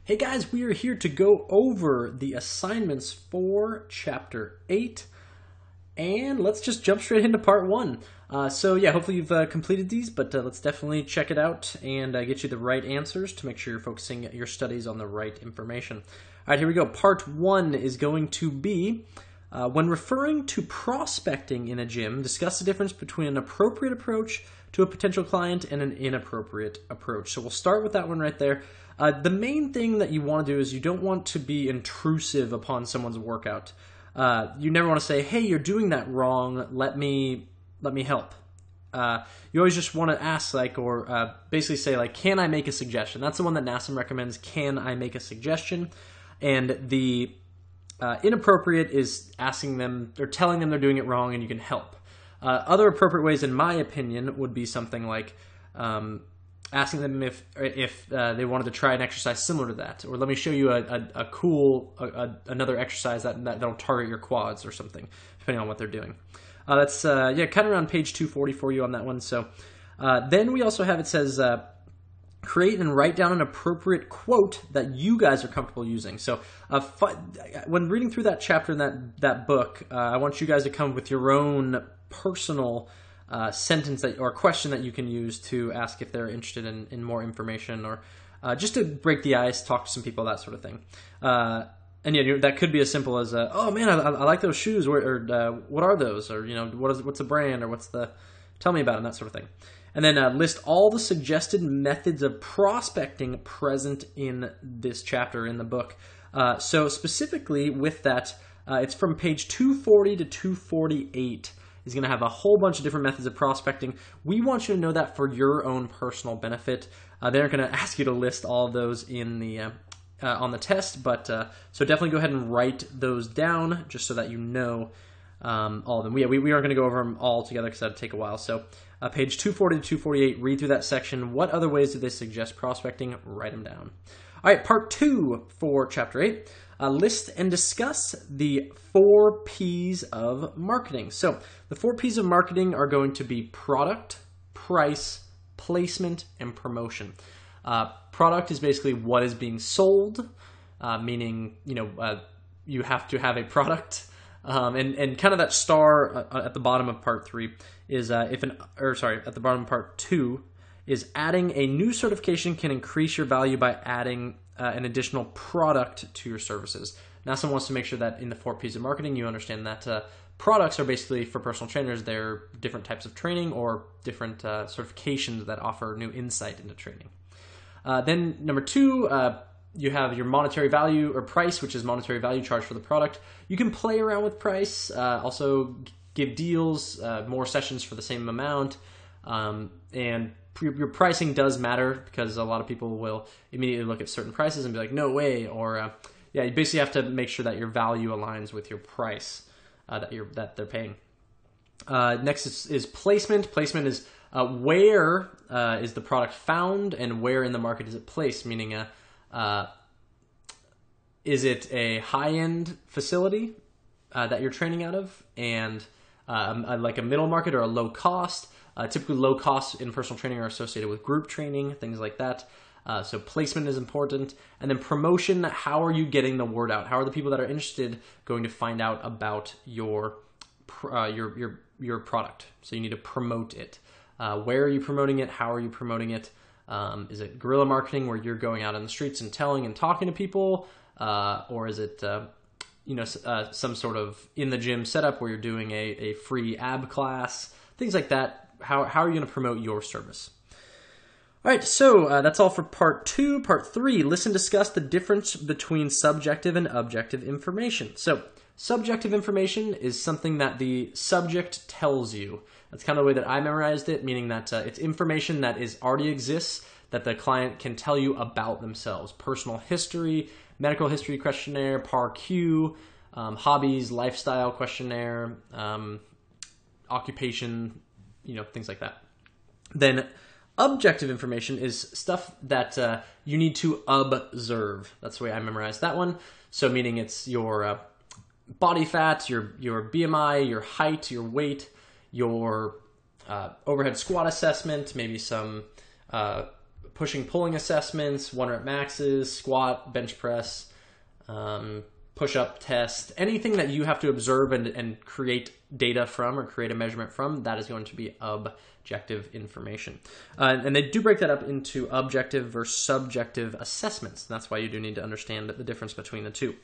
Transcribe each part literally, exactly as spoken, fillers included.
Hey guys, we are here to go over the assignments for Chapter eight, and let's just jump straight into Part one. Uh, so yeah, hopefully you've uh, completed these, but uh, let's definitely check it out and uh, get you the right answers to make sure you're focusing your studies on the right information. All right, here we go. Part one is going to be, uh, when referring to prospecting in a gym, discuss the difference between an appropriate approach to a potential client and an inappropriate approach. So we'll start with that one right there. Uh, the main thing that you want to do is you don't want to be intrusive upon someone's workout. Uh, you never want to say, "Hey, you're doing that wrong. Let me let me help." Uh, you always just want to ask, like, or uh, basically say, like, "Can I make a suggestion?" That's the one that NASM recommends. Can I make a suggestion? And the uh, inappropriate is asking them or telling them they're doing it wrong and you can help. Uh, other appropriate ways, in my opinion, would be something like um, asking them if if uh, they wanted to try an exercise similar to that, or let me show you a, a, a cool a, a, another exercise that, that that'll target your quads or something, depending on what they're doing. Uh, that's uh, yeah, kind of around page two forty for you on that one. So uh, then we also have, it says uh, create and write down an appropriate quote that you guys are comfortable using. So uh, when reading through that chapter in that that book, uh, I want you guys to come with your own personal Uh, sentence that or question that you can use to ask if they're interested in, in more information, or uh, just to break the ice, talk to some people, that sort of thing. Uh, and yeah, you know, that could be as simple as, uh, "Oh man, I, I like those shoes," or, or uh, "What are those?" Or, you know, what is what's the brand, or what's the tell me about them, that sort of thing. And then uh, list all the suggested methods of prospecting present in this chapter in the book. Uh, so specifically with that, uh, it's from page two forty to two forty-eight. Is going to have a whole bunch of different methods of prospecting. We want you to know that for your own personal benefit. Uh, they're going to ask you to list all of those in the uh, uh, on the test, but uh, so definitely go ahead and write those down just so that you know um, all of them. We, we, we aren't going to go over them all together because that'd take a while. So uh, page two forty to two forty-eight, read through that section. What other ways do they suggest prospecting? Write them down. All right, part two for chapter eight. Uh, list and discuss the four P's of marketing. So the four P's of marketing are going to be product, price, placement, and promotion. Uh, product is basically what is being sold, uh, meaning, you know, uh, you have to have a product. Um, and, and kind of that star uh, at the bottom of part three is uh, if an, or sorry, at the bottom of part two is adding a new certification can increase your value by adding Uh, an additional product to your services. NASM wants to make sure that in the four P's of marketing, you understand that uh, products are basically, for personal trainers, they're different types of training or different uh, certifications that offer new insight into training. Uh, then number two, uh, you have your monetary value or price, which is monetary value charged for the product. You can play around with price, uh, also give deals, uh, more sessions for the same amount, um, and your pricing does matter because a lot of people will immediately look at certain prices and be like, "No way," or uh, yeah, you basically have to make sure that your value aligns with your price uh, that you're that they're paying. Uh, next is, is placement. Placement is uh, where uh, is the product found and where in the market is it placed. Meaning, uh, uh, is it a high-end facility uh, that you're training out of, and uh, like a middle market or a low cost? Uh, typically, low costs in personal training are associated with group training, things like that. Uh, so placement is important. And then promotion, how are you getting the word out? How are the people that are interested going to find out about your uh, your your your product? So you need to promote it. Uh, where are you promoting it? How are you promoting it? Um, is it guerrilla marketing where you're going out on the streets and telling and talking to people? Uh, or is it uh, you know uh, some sort of in the gym setup where you're doing a, a free ab class? Things like that. How, how are you going to promote your service? All right, so uh, that's all for part two. Part three, listen, discuss the difference between subjective and objective information. So subjective information is something that the subject tells you. That's kind of the way that I memorized it, meaning that uh, it's information that is already exists that the client can tell you about themselves. Personal history, medical history questionnaire, P A R Q, um, hobbies, lifestyle questionnaire, um, occupation, you know, things like that. Then objective information is stuff that uh, you need to observe. That's the way I memorized that one. So meaning it's your uh, body fat, your your B M I, your height, your weight, your uh, overhead squat assessment, maybe some uh, pushing pulling assessments, one rep maxes, squat, bench press, um, push-up test, anything that you have to observe and, and create data from or create a measurement from, that is going to be objective information. Uh, and they do break that up into objective versus subjective assessments. That's why you do need to understand the difference between the two.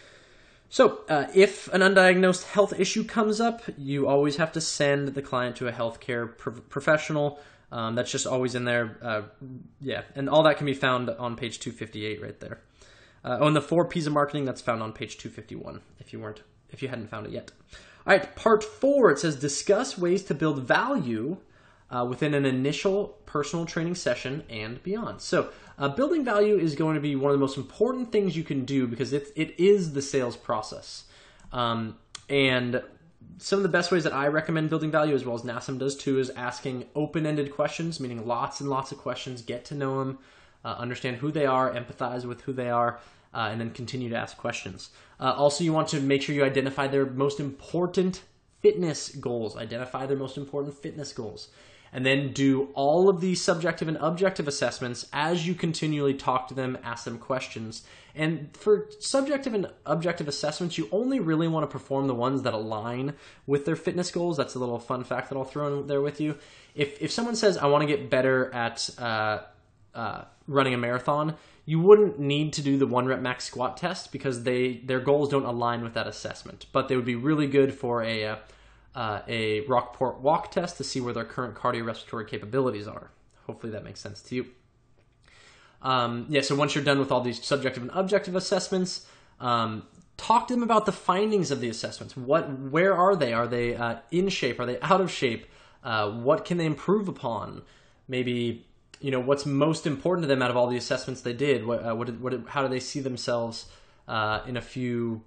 So uh, if an undiagnosed health issue comes up, you always have to send the client to a healthcare pro professional. Um, that's just always in there. Uh, yeah, and all that can be found on page two fifty-eight right there. Uh, on the four P's of marketing, that's found on page two fifty-one if you weren't, if you hadn't found it yet. All right, part four, it says discuss ways to build value uh, within an initial personal training session and beyond. So uh, building value is going to be one of the most important things you can do because it, it is the sales process. Um, and some of the best ways that I recommend building value, as well as NASM does too, is asking open-ended questions, meaning lots and lots of questions, get to know them, uh, understand who they are, empathize with who they are, uh, and then continue to ask questions. Uh, also, you want to make sure you identify their most important fitness goals. Identify their most important fitness goals. And then do all of these subjective and objective assessments as you continually talk to them, ask them questions. And for subjective and objective assessments, you only really want to perform the ones that align with their fitness goals. That's a little fun fact that I'll throw in there with you. If, if someone says, I want to get better at uh, uh, running a marathon, you wouldn't need to do the one rep max squat test because they their goals don't align with that assessment. But they would be really good for a... Uh, Uh, a Rockport walk test to see where their current cardiorespiratory capabilities are. Hopefully that makes sense to you. Um, yeah, so once you're done with all these subjective and objective assessments, um, talk to them about the findings of the assessments. What, where are they? Are they uh, in shape? Are they out of shape? Uh, what can they improve upon? Maybe, you know, what's most important to them out of all the assessments they did? What, uh, what, what how do they see themselves uh, in a few,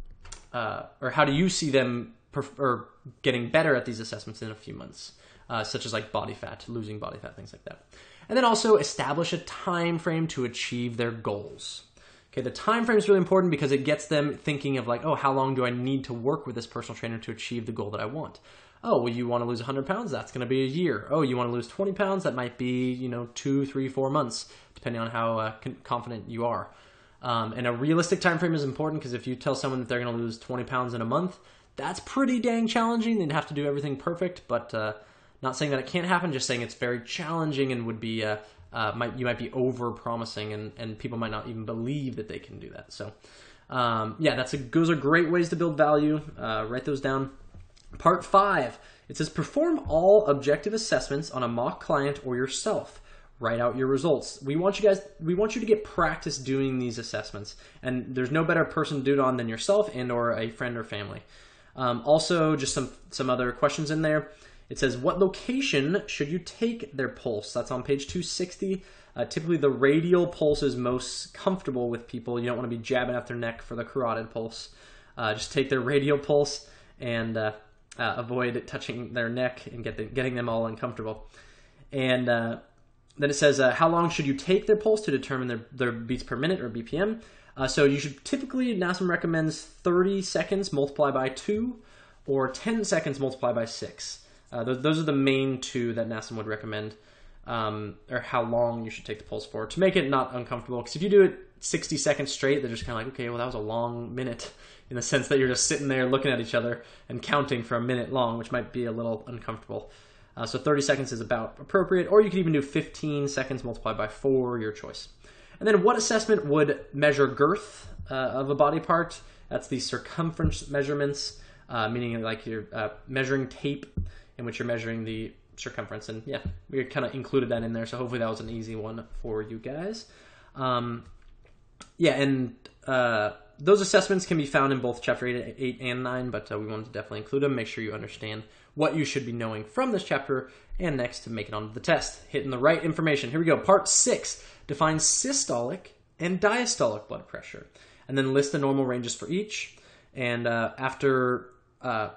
uh, or how do you see them or getting better at these assessments in a few months, uh, such as like body fat, losing body fat, things like that. And then also establish a time frame to achieve their goals. Okay, the time frame is really important because it gets them thinking of like, oh, how long do I need to work with this personal trainer to achieve the goal that I want? Oh, well, you want to lose one hundred pounds? That's going to be a year. Oh, you want to lose twenty pounds? That might be, you know, two, three, four months, depending on how uh, confident you are. Um, and a realistic time frame is important because if you tell someone that they're going to lose twenty pounds in a month, that's pretty dang challenging. They'd have to do everything perfect, but uh, not saying that it can't happen, just saying it's very challenging and would be, uh, uh, might, you might be over-promising and, and people might not even believe that they can do that. So um, yeah, that's a, those are great ways to build value. Uh, write those down. Part five, it says perform all objective assessments on a mock client or yourself. Write out your results. We want you guys, we want you to get practice doing these assessments, and there's no better person to do it on than yourself and or a friend or family. Um, also, just some, some other questions in there. It says, what location should you take their pulse? That's on page two sixty. Uh, typically, the radial pulse is most comfortable with people. You don't want to be jabbing at their neck for the carotid pulse. Uh, just take their radial pulse and uh, uh, avoid touching their neck and get the, getting them all uncomfortable. And uh, then it says, uh, how long should you take their pulse to determine their, their beats per minute or B P M? Uh, so you should typically, NASM recommends thirty seconds multiplied by two or ten seconds multiplied by six. Uh, those, those are the main two that NASM would recommend, um, or how long you should take the pulse for to make it not uncomfortable. Because if you do it sixty seconds straight, they're just kind of like, okay, well, that was a long minute in the sense that you're just sitting there looking at each other and counting for a minute long, which might be a little uncomfortable. Uh, so thirty seconds is about appropriate, or you could even do fifteen seconds multiplied by four, your choice. And then what assessment would measure girth uh, of a body part? That's the circumference measurements, uh, meaning like you're uh, measuring tape in which you're measuring the circumference. And yeah, we kind of included that in there, so hopefully that was an easy one for you guys. Um, yeah, and uh, those assessments can be found in both chapter eight, eight and nine, but uh, we wanted to definitely include them. Make sure you understand what you should be knowing from this chapter and next to make it onto the test. Hitting the right information. Here we go. Part six. Define systolic and diastolic blood pressure, and then list the normal ranges for each. And uh, after uh,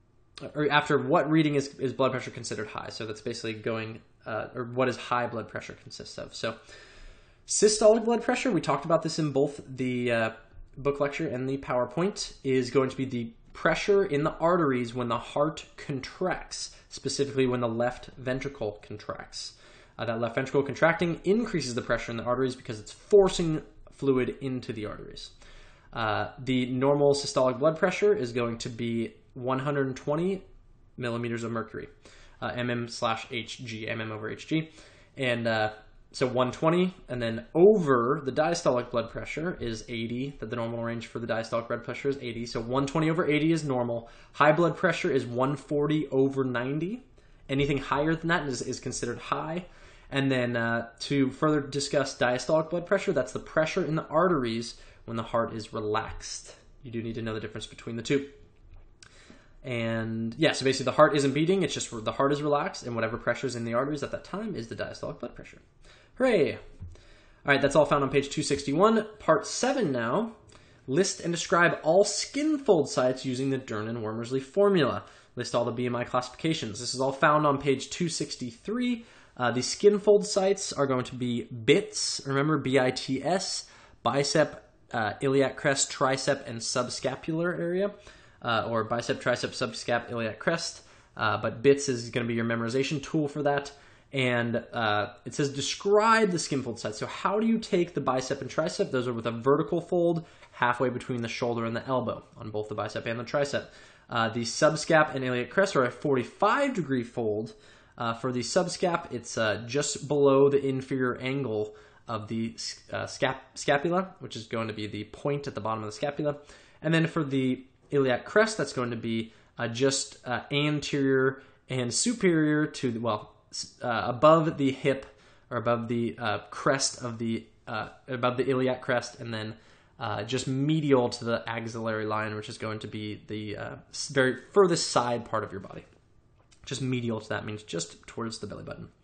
or after what reading is, is blood pressure considered high? So that's basically going, uh, or what does high blood pressure consists of? So systolic blood pressure, we talked about this in both the uh, book lecture and the PowerPoint, is going to be the pressure in the arteries when the heart contracts, specifically when the left ventricle contracts. Uh, that left ventricle contracting increases the pressure in the arteries because it's forcing fluid into the arteries. Uh, the normal systolic blood pressure is going to be one hundred twenty millimeters of mercury, uh, mm slash Hg, mm over Hg. And uh, so one hundred twenty, and then over the diastolic blood pressure is eighty. That the normal range for the diastolic blood pressure is eighty. So one hundred twenty over eighty is normal. High blood pressure is one hundred forty over ninety. Anything higher than that is, is considered high. And then uh, to further discuss diastolic blood pressure, that's the pressure in the arteries when the heart is relaxed. You do need to know the difference between the two. And yeah, so basically the heart isn't beating, it's just the heart is relaxed, and whatever pressure is in the arteries at that time is the diastolic blood pressure. Hooray! All right, that's all found on page two sixty-one. Part seven now. List and describe all skin fold sites using the Dernan-Wormersley formula. List all the B M I classifications. This is all found on page two sixty-three. Uh, the skin fold sites are going to be B I T S, remember B I T S, bicep, uh, iliac crest, tricep, and subscapular area, uh, or bicep, tricep, subscap, iliac crest. Uh, but B I T S is going to be your memorization tool for that. And uh, it says describe the skin fold sites. So how do you take the bicep and tricep? Those are with a vertical fold halfway between the shoulder and the elbow on both the bicep and the tricep. Uh, the subscap and iliac crest are a forty-five degree fold. Uh, for the subscap, it's uh, just below the inferior angle of the uh, scap scapula, which is going to be the point at the bottom of the scapula. And then for the iliac crest, that's going to be uh, just uh, anterior and superior to, the, well, uh, above the hip, or above the uh, crest of the, uh, above the iliac crest, and then uh, just medial to the axillary line, which is going to be the uh, very furthest side part of your body. Just medial to that means just towards the belly button.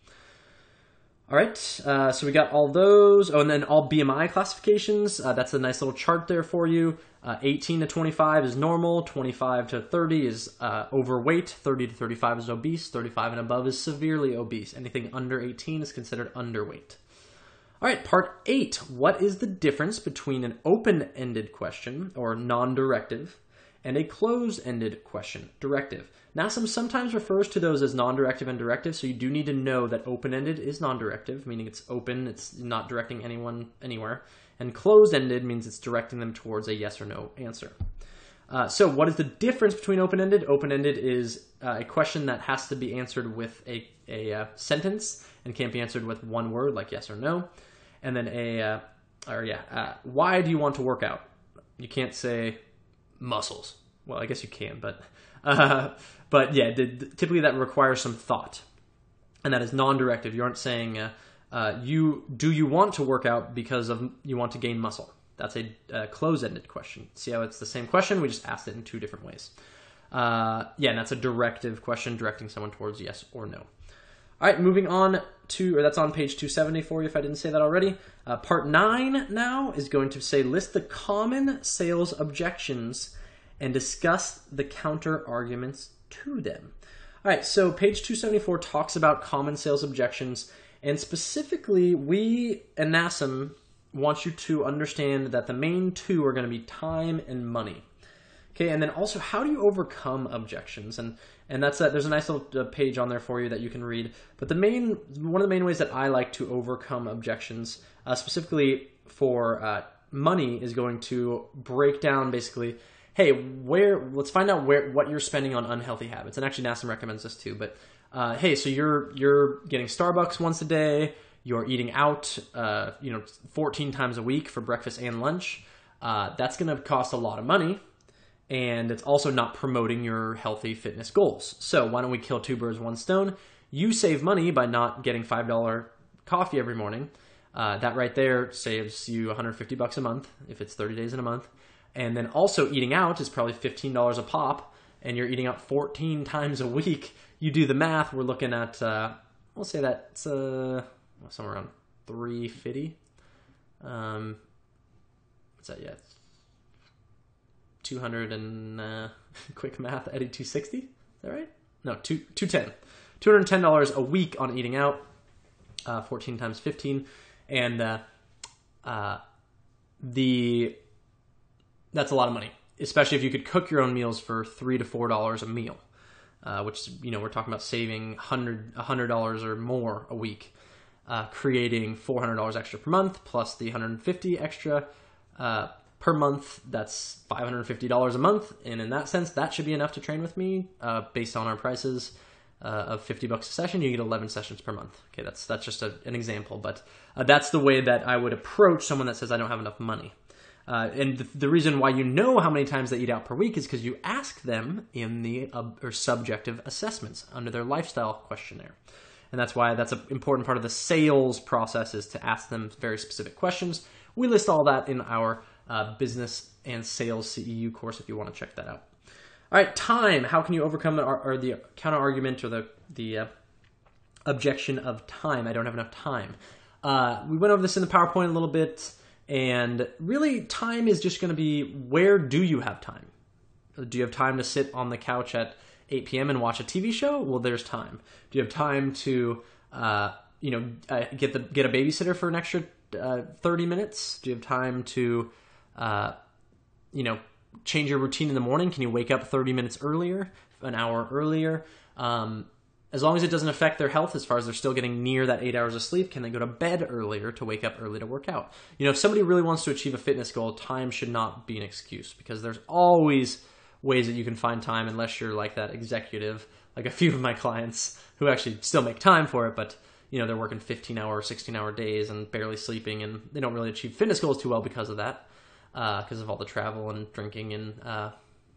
All right, uh, so we got all those. Oh, and then all B M I classifications. Uh, that's a nice little chart there for you. Uh, eighteen to twenty-five is normal. twenty-five to thirty is uh, overweight. thirty to thirty-five is obese. thirty-five and above is severely obese. Anything under eighteen is considered underweight. All right, part eight. What is the difference between an open-ended question, or non-directive, and a closed-ended question, directive? NASM sometimes refers to those as non-directive and directive, so you do need to know that open-ended is non-directive, meaning it's open, it's not directing anyone anywhere, and closed-ended means it's directing them towards a yes or no answer. Uh, so what is the difference between open-ended? Open-ended is uh, a question that has to be answered with a, a uh, sentence and can't be answered with one word, like yes or no. And then a, uh, or yeah, uh, why do you want to work out? You can't say muscles. Well, I guess you can, but uh, but yeah, the, the, typically that requires some thought, and that is non-directive. You aren't saying uh, uh, you do you want to work out because of you want to gain muscle. That's a, a close-ended question. See how it's the same question? We just asked it in two different ways. Uh, yeah, and that's a directive question, directing someone towards yes or no. All right, moving on to, or that's on page two seventy for you if I didn't say that already. Uh, part nine now is going to say list the common sales objections and discuss the counter arguments to them. All right, so page two seventy-four talks about common sales objections, and specifically we and NASM want you to understand that the main two are going to be time and money. Okay, and then also how do you overcome objections? And and that's a, there's a nice little page on there for you that you can read. But the main one of the main ways that I like to overcome objections, uh, specifically for uh, money, is going to break down basically, hey, where let's find out where what you're spending on unhealthy habits. And actually, NASM recommends this too. But uh, hey, so you're you're getting Starbucks once a day. You're eating out, uh, you know, fourteen times a week for breakfast and lunch. Uh, that's going to cost a lot of money. And it's also not promoting your healthy fitness goals. So why don't we kill two birds, one stone? You save money by not getting five dollar coffee every morning. Uh, that right there saves you one hundred fifty bucks a month if it's thirty days in a month. And then also eating out is probably fifteen dollars a pop, and you're eating out fourteen times a week. You do the math, we're looking at, uh, we'll say that's uh, somewhere around three fifty. Um, what's that? Yeah. two hundred and uh, quick math, Eddie, two sixty. Is that right? No, two two ten. two hundred ten dollars a week on eating out, uh, fourteen times fifteen, and uh, uh, the that's a lot of money, especially if you could cook your own meals for three to four dollars a meal, uh, which, you know, we're talking about saving hundred a hundred dollars or more a week. uh, creating four hundred dollars extra per month plus the one hundred fifty dollars extra uh, per month. That's five hundred fifty dollars a month. And in that sense, that should be enough to train with me uh, based on our prices uh, of fifty bucks a session. You get eleven sessions per month. Okay, that's that's just a, an example, but uh, that's the way that I would approach someone that says I don't have enough money. Uh, and the, the reason why you know how many times they eat out per week is because you ask them in the uh, or subjective assessments under their lifestyle questionnaire. And that's why that's an important part of the sales process, is to ask them very specific questions. We list all that in our uh, business and sales C E U course if you want to check that out. All right, time. How can you overcome the, or the counter argument or the, the uh, objection of time? I don't have enough time. Uh, we went over this in the PowerPoint a little bit. And really, time is just going to be, where do you have time? Do you have time to sit on the couch at eight p.m. and watch a T V show? Well, there's time. Do you have time to, uh, you know, uh, get the get a babysitter for an extra uh, thirty minutes? Do you have time to, uh, you know, change your routine in the morning? Can you wake up thirty minutes earlier, an hour earlier? Um, As long as it doesn't affect their health, as far as they're still getting near that eight hours of sleep, can they go to bed earlier to wake up early to work out? You know, if somebody really wants to achieve a fitness goal, time should not be an excuse, because there's always ways that you can find time, unless you're like that executive, like a few of my clients who actually still make time for it, but you know, they're working fifteen hour, sixteen hour days and barely sleeping, and they don't really achieve fitness goals too well because of that, uh, because of all the travel and drinking and uh,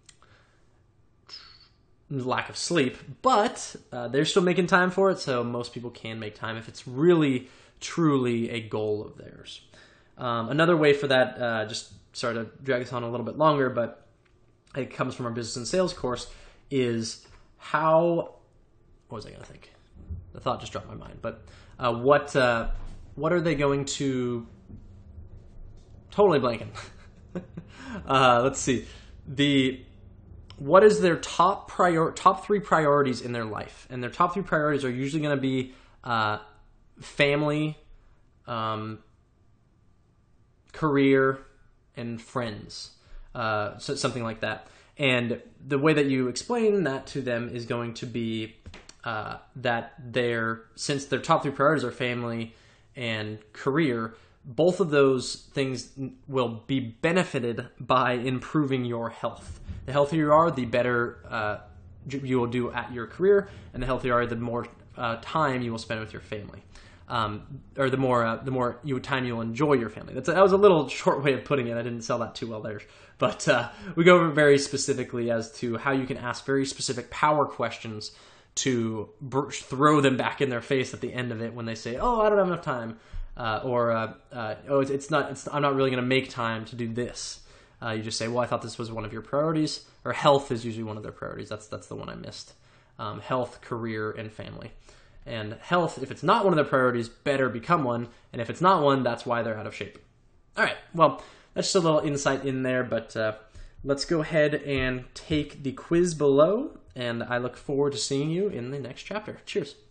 lack of sleep, but uh, they're still making time for it, so most people can make time if it's really, truly a goal of theirs. Um, another way for that, uh, just sorry to drag this on a little bit longer, but it comes from our business and sales course, is how, what was I going to think? The thought just dropped my mind, but uh, what uh, what are they going to, totally blanking. uh, let's see, the... What is their top prior top three priorities in their life? And their top three priorities are usually going to be uh, family, um, career, and friends, uh, so something like that. And the way that you explain that to them is going to be uh, that their since their top three priorities are family and career, both of those things will be benefited by improving your health. The healthier you are, the better uh, you will do at your career, and the healthier you are, the more uh, time you will spend with your family, um, or the more uh, the more you time you'll enjoy your family. That's a, that was a little short way of putting it. I didn't sell that too well there, but uh, we go over very specifically as to how you can ask very specific power questions to br- throw them back in their face at the end of it when they say, "Oh, I don't have enough time," uh, or uh, uh, "Oh, it's, it's not. It's, I'm not really going to make time to do this." Uh, you just say, well, I thought this was one of your priorities, or health is usually one of their priorities. That's that's the one I missed. Um, health, career, and family. And health, if it's not one of their priorities, better become one. And if it's not one, that's why they're out of shape. All right, well, that's just a little insight in there, but uh, let's go ahead and take the quiz below, and I look forward to seeing you in the next chapter. Cheers.